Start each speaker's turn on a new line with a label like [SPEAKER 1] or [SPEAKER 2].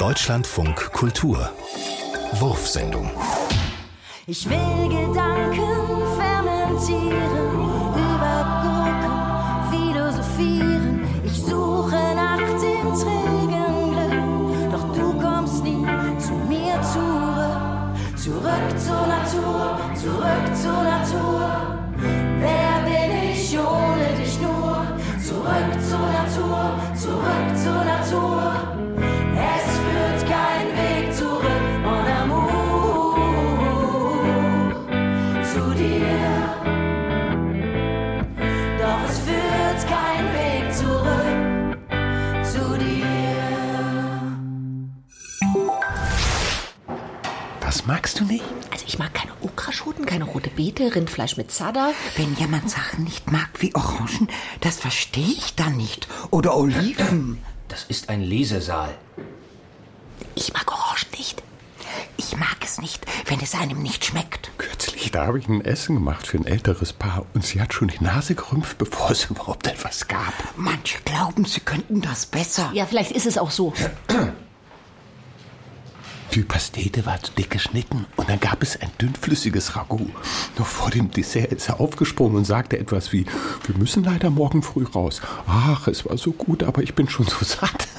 [SPEAKER 1] Deutschlandfunk Kultur Wurfsendung.
[SPEAKER 2] Ich will Gedanken fermentieren, über Gurken philosophieren. Ich suche nach dem trägen Glück, doch du kommst nie zu mir zurück. Zurück zur Natur, zurück zur Natur. Wer bin ich ohne dich nur? Zurück zur Natur, zurück zur Natur. Es führt kein Weg zurück, mon amour, zu dir. Doch es führt kein Weg zurück, zu dir.
[SPEAKER 3] Was magst du nicht?
[SPEAKER 4] Also ich mag keine Okraschoten, keine rote Beete, Rindfleisch mit Zada.
[SPEAKER 3] Wenn jemand Sachen nicht mag wie Orangen, das verstehe ich dann nicht. Oder Oliven.
[SPEAKER 5] Das ist ein Lesesaal.
[SPEAKER 4] Ich mag Orangen nicht.
[SPEAKER 3] Ich mag es nicht, wenn es einem nicht schmeckt.
[SPEAKER 6] Kürzlich, da habe ich ein Essen gemacht für ein älteres Paar und sie hat schon die Nase gerümpft, bevor es überhaupt etwas gab.
[SPEAKER 3] Manche glauben, sie könnten das besser.
[SPEAKER 4] Ja, vielleicht ist es auch so.
[SPEAKER 6] Die Pastete war zu dick geschnitten und dann gab es ein dünnflüssiges Ragout. Noch vor dem Dessert ist er aufgesprungen und sagte etwas wie: Wir müssen leider morgen früh raus. Ach, es war so gut, aber ich bin schon so satt.